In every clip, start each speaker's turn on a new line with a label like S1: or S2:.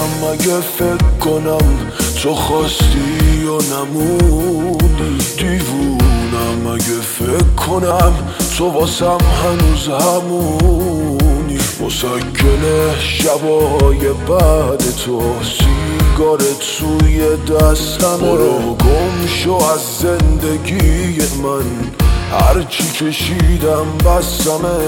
S1: اگه فکر کنم تو خواستی و نمونی، دیوونم اگه فکر کنم تو واسم هنوز همونی. مسکن شبای بعد تو سیگار توی دستمه، برو گم شو از زندگی من، هرچی کشیدم بسمه.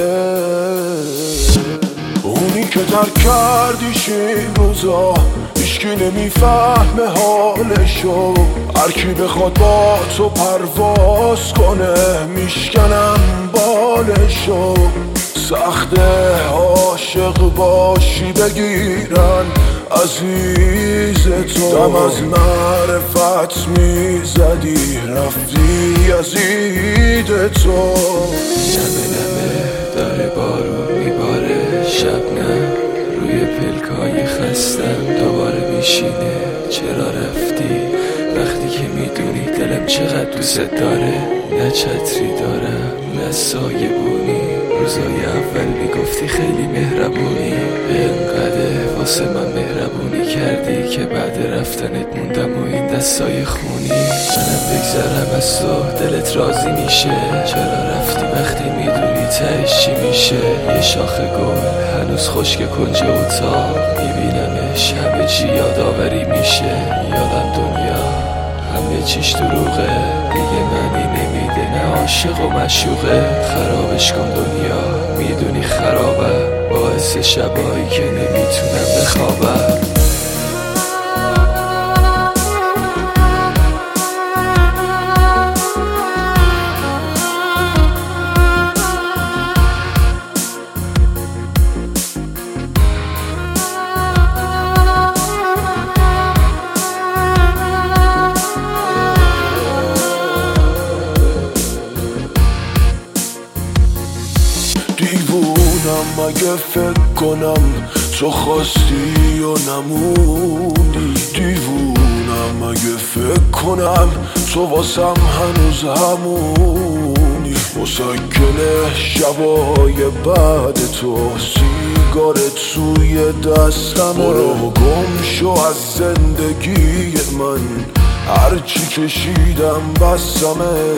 S1: اونی که ترک کردیش این روزا هیچکی نمیفهمه حالشو، هرکی بخواد با تو پرواز کنه میشکنم بالشو. سخته عاشق باشی بگیرن عزیز تو، دم از معرفت میزدی رفتی از اید تو.
S2: نمه نمه داره بارون میباره، شبنم روی پلکای خستم دوباره میشینه. چرا رفتی وقتی که میدونی دلم چقدر دوست داره؟ نه چتری دارم نه سایه بونی، روزای اول میگفتی خیلی مهربونی، اینقدر واسه من مهربونی کردی که بعد رفتنت موندم و این دستای خونی. منم بگذرم از تو دلت راضی میشه؟ چرا رفتی وقتی میدونی تهش چی میشه؟ یه شاخه گل هنوز خشک کنج اتاق میبینمش، همه چی یادآوری میشه. یادم دنیا همه چیش دروغه، دیگه معنی نمیده نه عاشق و مشوقه. خرابش کن دنیا میدونی خرابم، باعث شبایی که نمیتونم بخوابم.
S1: دیوونم اگه فکر کنم تو خواستی و نمونی، دیوونم اگه فکر کنم تو واسم هنوز همونی. مسکن شبای بعد تو سیگار توی دستمه، برو گم شو از زندگی من، هرچی کشیدم بسمه.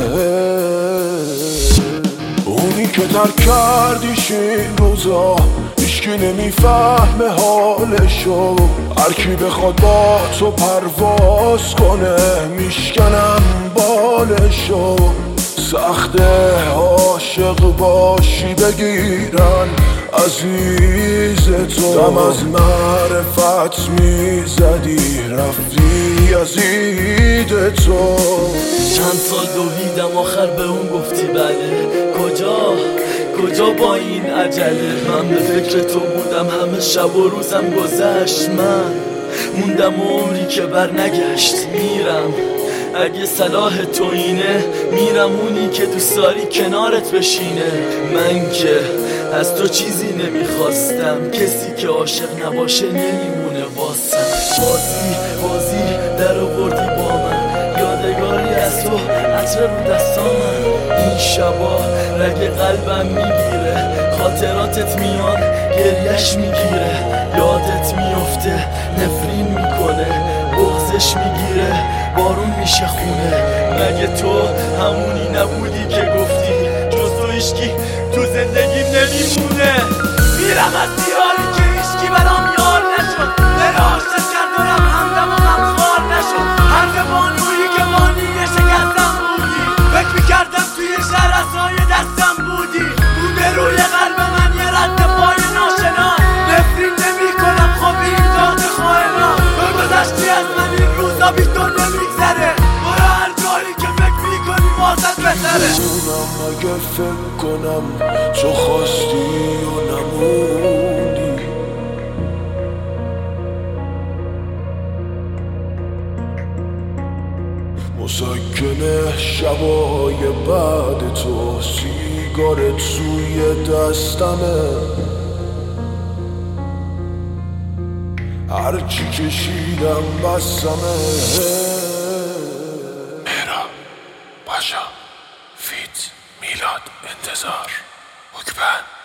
S1: اونی که ترک کردیش این روزا هیچکی نمیفهمه حالشو، هرکی بخواد با تو پرواز کنه میشکنم بالشو. سخته عاشق باشی بگیرن عزیز تو، دم از معرفت میزدی رفتی از اید تو.
S3: چند سال دویدم آخر به اون گفتی بله، کجا با این عجله؟ من به فکر تو بودم همه شب و روزم گذشت، من موندم عمری که بر نگشت. میرم اگه صلاح تو اینه، میرم اونی که دوست داری کنارت بشینه. من که از تو چیزی نمیخواستم، کسی که عاشق نباشه نمیمونه واسم. بازی در آوردی با من، یادگاری از تو عطر رو دستامم. این شبا رگ قلبم میگیره، خاطراتت میان گریش میگیره. یادت میفته نفرین میکنه، بغزش میگیره بارون میشه خونه. مگه تو همونی نبودی که گفتی جز تو هیچکی تو زندگیم نمیمونه؟ میرم از دیاری که هیچکی برام یار نشد، دل عاشق کرد دارم همدم و غمخوار نشد. حرف بانویی که بانیه شکستم بودی، فکر میکردم توی شهر اسای دستم بودی. بوده روی قلب من یه رد پای ناشنا، نفرین نمی کنم خب این داغ خواهنا. تو گذشتی از من این روزا بی تو نمیگذره، برو هر جایی که فکر میکنی واسط بهتره.
S1: دیوونم اگه فکر کنم تو خواستی و نمونی، مسکن شبای بعد تو سیگار توی دستمه، هرچی کشیدم بسمه. مهراب پاشا فیت میلاد انتظار حکبن.